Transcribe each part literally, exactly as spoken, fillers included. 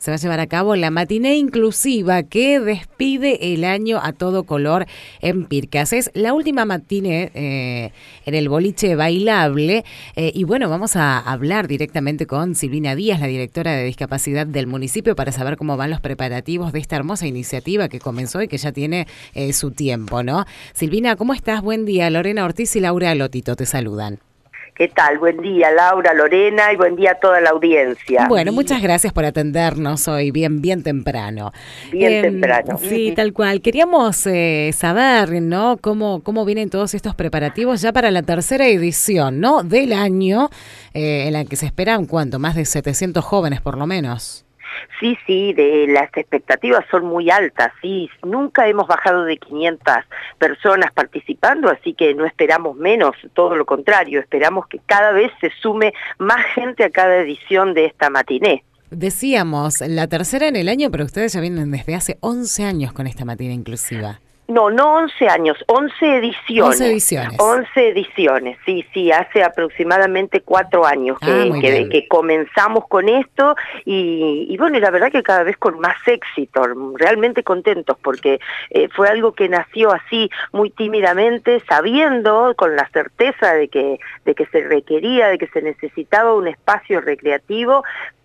se va a llevar a cabo la matiné inclusiva que despide el año a todo color en Pircas. Es la última matiné eh, en el boliche bailable eh, y bueno, vamos a hablar directamente con Silvina Díaz, la directora de discapacidad del municipio, para saber cómo van los preparativos de esta hermosa iniciativa que comenzó y que ya tiene eh, su tiempo, ¿no? Silvina, ¿cómo estás? Buen día. Lorena Ortiz y Laura Lotito te saludan. ¿Qué tal? Buen día, Laura, Lorena, y buen día a toda la audiencia. Bueno, muchas gracias por atendernos hoy, bien, bien temprano. Bien eh, temprano. Sí, tal cual. Queríamos eh, saber, ¿no? Cómo, cómo vienen todos estos preparativos ya para la tercera edición, ¿no? Del año, eh, en la que se esperan, ¿cuánto? Más de setecientos jóvenes, por lo menos. Sí, sí, de, las expectativas son muy altas, sí, nunca hemos bajado de quinientas personas participando, así que no esperamos menos, todo lo contrario, esperamos que cada vez se sume más gente a cada edición de esta matiné. Decíamos, la tercera en el año, pero ustedes ya vienen desde hace once años con esta matiné inclusiva. No, no once años, once ediciones. once ediciones. once ediciones, sí, sí, hace aproximadamente cuatro años que, ah, que, que comenzamos con esto y, y bueno, y la verdad que cada vez con más éxito, realmente contentos porque eh, fue algo que nació así muy tímidamente, sabiendo, con la certeza de que, de que se requería, de que se necesitaba un espacio recreativo,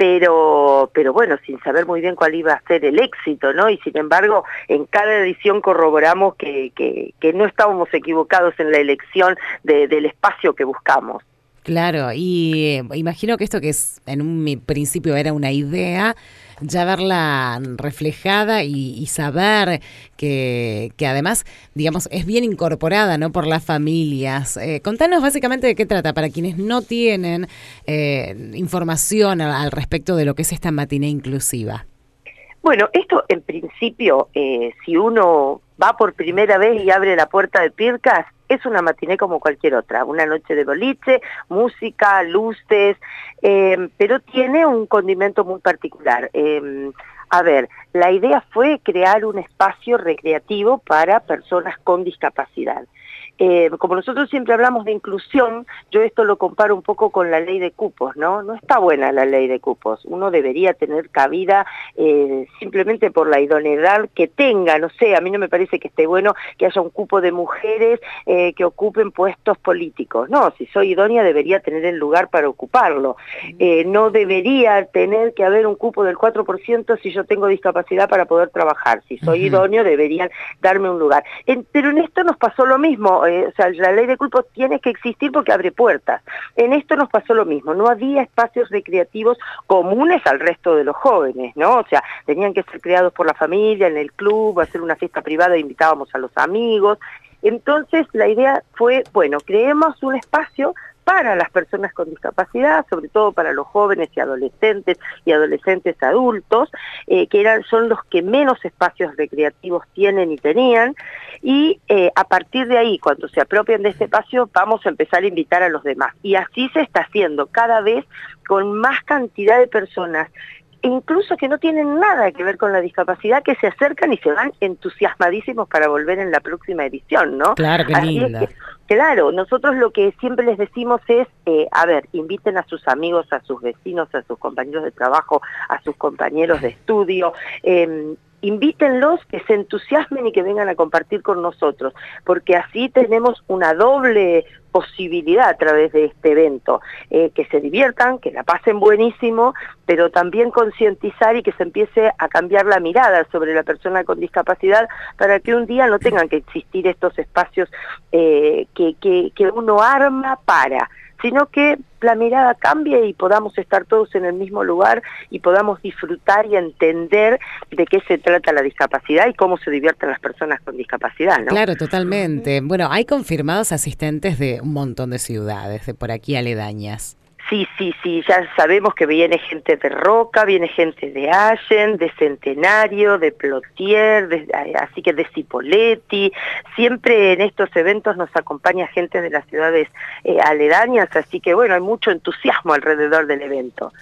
pero, pero bueno, sin saber muy bien cuál iba a ser el éxito, ¿no? Y sin embargo, en cada edición corroboramos Que, que, que no estábamos equivocados en la elección de, del espacio que buscamos. Claro, y eh, imagino que esto que es en un principio era una idea, ya verla reflejada y, y saber que, que además, digamos, es bien incorporada, ¿no? Por las familias. Eh, contanos básicamente de qué trata, para quienes no tienen eh, información al, al respecto de lo que es esta matiné inclusiva. Bueno, esto en principio, eh, si uno va por primera vez y abre la puerta de Pircas, es una matiné como cualquier otra, una noche de boliche, música, luces, eh, pero tiene un condimento muy particular. Eh, a ver, la idea fue crear un espacio recreativo para personas con discapacidad. Eh, como nosotros siempre hablamos de inclusión, yo esto lo comparo un poco con la ley de cupos, ¿no? No está buena la ley de cupos, uno debería tener cabida eh, simplemente por la idoneidad que tenga, no sé, a mí no me parece que esté bueno que haya un cupo de mujeres eh, que ocupen puestos políticos, no, si soy idónea debería tener el lugar para ocuparlo, eh, no debería tener que haber un cupo del cuatro por ciento si yo tengo discapacidad para poder trabajar, si soy uh-huh. idóneo deberían darme un lugar, en, pero en esto nos pasó lo mismo. Eh, o sea, la ley de cupos tiene que existir porque abre puertas. En esto nos pasó lo mismo, no había espacios recreativos comunes al resto de los jóvenes, ¿no? O sea, tenían que ser creados por la familia, en el club, hacer una fiesta privada, invitábamos a los amigos. Entonces la idea fue, bueno, creemos un espacio para las personas con discapacidad, sobre todo para los jóvenes y adolescentes y adolescentes adultos, eh, que eran, son los que menos espacios recreativos tienen y tenían, y eh, a partir de ahí, cuando se apropian de este espacio, vamos a empezar a invitar a los demás. Y así se está haciendo cada vez con más cantidad de personas, incluso que no tienen nada que ver con la discapacidad, que se acercan y se van entusiasmadísimos para volver en la próxima edición, ¿no? Claro, qué Así linda. Es que, claro, nosotros lo que siempre les decimos es, eh, a ver, inviten a sus amigos, a sus vecinos, a sus compañeros de trabajo, a sus compañeros de estudio, eh, invítenlos, que se entusiasmen y que vengan a compartir con nosotros, porque así tenemos una doble posibilidad a través de este evento, eh, que se diviertan, que la pasen buenísimo, pero también concientizar y que se empiece a cambiar la mirada sobre la persona con discapacidad para que un día no tengan que existir estos espacios eh, que, que, que uno arma para, sino que la mirada cambie y podamos estar todos en el mismo lugar y podamos disfrutar y entender de qué se trata la discapacidad y cómo se divierten las personas con discapacidad, ¿no? Claro, totalmente. Bueno, hay confirmados asistentes de un montón de ciudades, de por aquí aledañas. Sí, sí, sí, ya sabemos que viene gente de Roca, viene gente de Allen, de Centenario, de Plotier, de, así que de Cipolletti. Siempre en estos eventos nos acompaña gente de las ciudades eh, aledañas, así que bueno, hay mucho entusiasmo alrededor del evento.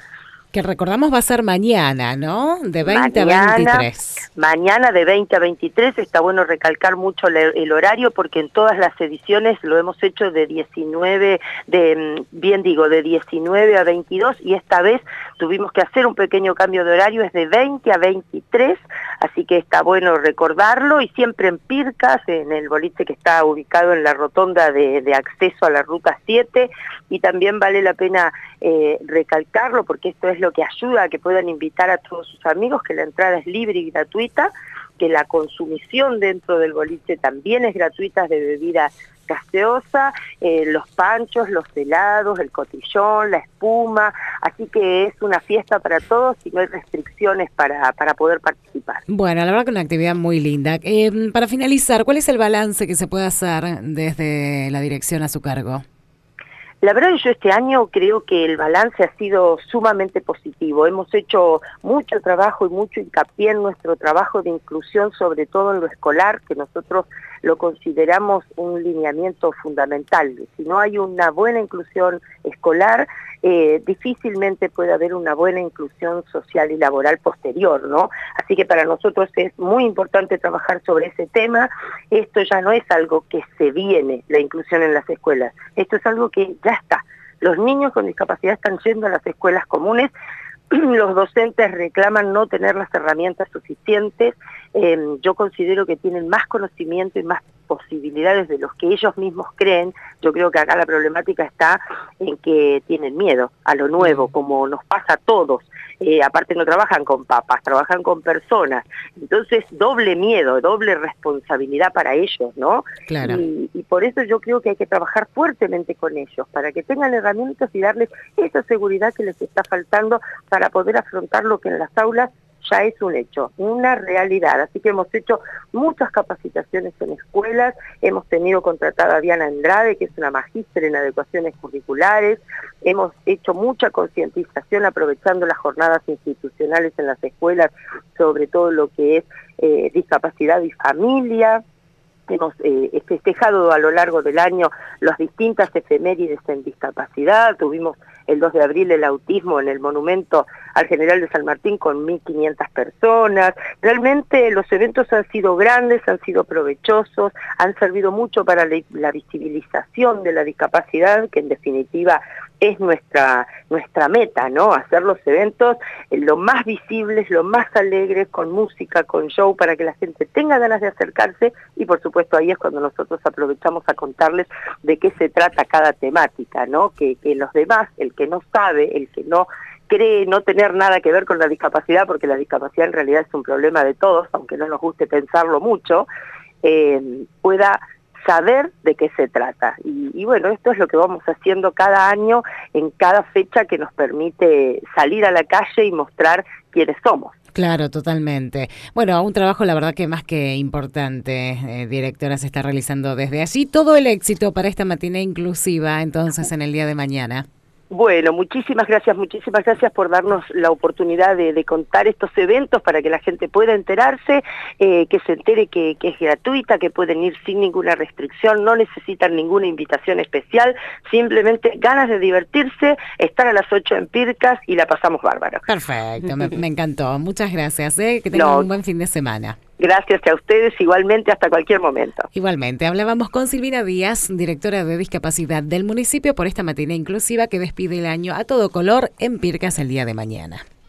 Que recordamos va a ser mañana, ¿no? De veinte mañana, a veintitrés. Mañana de veinte a veintitrés, está bueno recalcar mucho el, el horario porque en todas las ediciones lo hemos hecho de diecinueve, de bien digo, de diecinueve a veintidós, y esta vez tuvimos que hacer un pequeño cambio de horario, es de veinte a veintitrés, así que está bueno recordarlo, y siempre en Pircas, en el boliche que está ubicado en la rotonda de, de acceso a la ruta siete, y también vale la pena eh, recalcarlo porque esto es lo que ayuda a que puedan invitar a todos sus amigos, que la entrada es libre y gratuita, que la consumición dentro del boliche también es gratuita de bebida gaseosa, eh, los panchos, los helados, el cotillón, la espuma, así que es una fiesta para todos y no hay restricciones para, para poder participar. Bueno, la verdad que una actividad muy linda. Eh, para finalizar, ¿cuál es el balance que se puede hacer desde la dirección a su cargo? La verdad yo este año creo que el balance ha sido sumamente positivo. Hemos hecho mucho trabajo y mucho hincapié en nuestro trabajo de inclusión, sobre todo en lo escolar, que nosotros lo consideramos un lineamiento fundamental. Si no hay una buena inclusión escolar, eh, difícilmente puede haber una buena inclusión social y laboral posterior, ¿no? Así que para nosotros es muy importante trabajar sobre ese tema. Esto ya no es algo que se viene, la inclusión en las escuelas. Esto es algo que ya está. Los niños con discapacidad están yendo a las escuelas comunes, los docentes reclaman no tener las herramientas suficientes, eh, yo considero que tienen más conocimiento y más posibilidades de los que ellos mismos creen. Yo creo que acá la problemática está en que tienen miedo a lo nuevo, como nos pasa a todos. Eh, aparte no trabajan con papas, trabajan con personas. Entonces, doble miedo, doble responsabilidad para ellos, ¿no? Claro. Y, y por eso yo creo que hay que trabajar fuertemente con ellos, para que tengan herramientas y darles esa seguridad que les está faltando para poder afrontar lo que en las aulas ya es un hecho, una realidad. Así que hemos hecho muchas capacitaciones en escuelas, hemos tenido contratada a Diana Andrade, que es una magíster en adecuaciones curriculares, hemos hecho mucha concientización aprovechando las jornadas institucionales en las escuelas sobre todo lo que es eh, discapacidad y familia. Hemos eh, festejado a lo largo del año las distintas efemérides en discapacidad. Tuvimos el dos de abril el autismo en el monumento al General de San Martín con mil quinientas personas. Realmente los eventos han sido grandes, han sido provechosos, han servido mucho para la, la visibilización de la discapacidad, que en definitiva es nuestra nuestra meta, ¿no? Hacer los eventos eh, lo más visibles, lo más alegres, con música, con show, para que la gente tenga ganas de acercarse, y por supuesto ahí es cuando nosotros aprovechamos a contarles de qué se trata cada temática, ¿no? Que, que los demás, el que no sabe, el que no cree no tener nada que ver con la discapacidad, porque la discapacidad en realidad es un problema de todos, aunque no nos guste pensarlo mucho, eh, pueda saber de qué se trata. Y, y bueno, esto es lo que vamos haciendo cada año, en cada fecha que nos permite salir a la calle y mostrar quiénes somos. Claro, totalmente. Bueno, un trabajo la verdad que más que importante, eh, directora, se está realizando desde allí. Todo el éxito para esta matiné inclusiva, entonces, en el día de mañana. Bueno, muchísimas gracias, muchísimas gracias por darnos la oportunidad de, de contar estos eventos para que la gente pueda enterarse, eh, que se entere que, que es gratuita, que pueden ir sin ninguna restricción, no necesitan ninguna invitación especial, simplemente ganas de divertirse, estar a las ocho en Pircas y la pasamos bárbaro. Perfecto, me, me encantó. Muchas gracias, ¿eh? Que tengan no. un buen fin de semana. Gracias a ustedes, igualmente, hasta cualquier momento. Igualmente, hablábamos con Silvina Díaz, directora de discapacidad del municipio, por esta matiné inclusiva que despide el año a todo color en Pircas el día de mañana.